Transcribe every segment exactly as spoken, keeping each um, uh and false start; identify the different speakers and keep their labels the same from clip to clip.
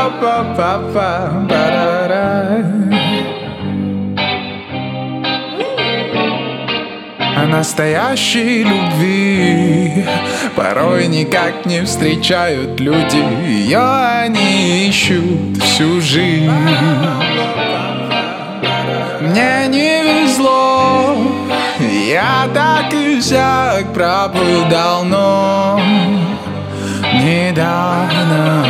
Speaker 1: О настоящей любви порой никак не встречают люди. Ее они ищут всю жизнь. Мне не везло, я так и сяк пропадал, но недавно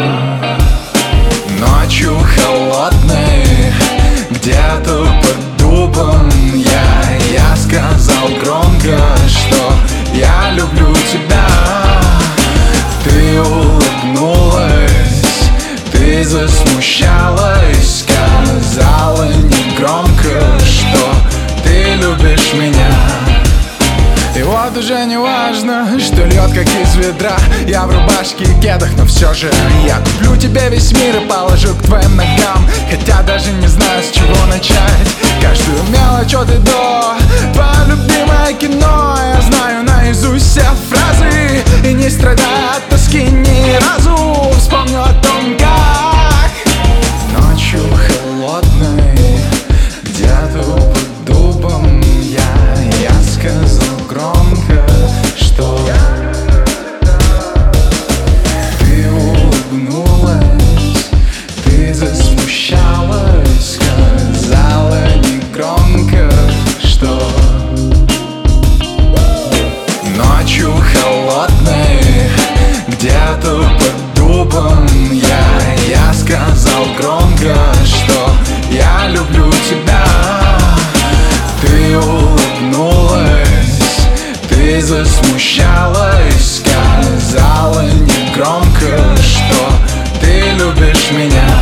Speaker 1: ночью холодной где-то под дубом я, я сказал громко, что я люблю тебя. Ты улыбнулась, ты засмущалась, сказала негромко, что ты любишь меня. И вот уже не важно, что льет как из ведра. Я в рубашке и кедах, но все же я куплю тебе весь мир и положу к твоим ногам. Хотя даже не знаю, с чего начать. Каждую мелочь от и до, твое любимое кино. Я знаю наизусть все фразы и не страдаю от тоски ни разу. Вспомню о том, как ночью холодной где-то под дубом я, я сказал громко, что ты улыбнулась, ты засмущалась, сказала негромко, что ночью холодной где-то под дубом я, я сказал громко, что я люблю тебя. Ты улыбнулась, ты засмущалась, сказала негромко, что ты любишь меня.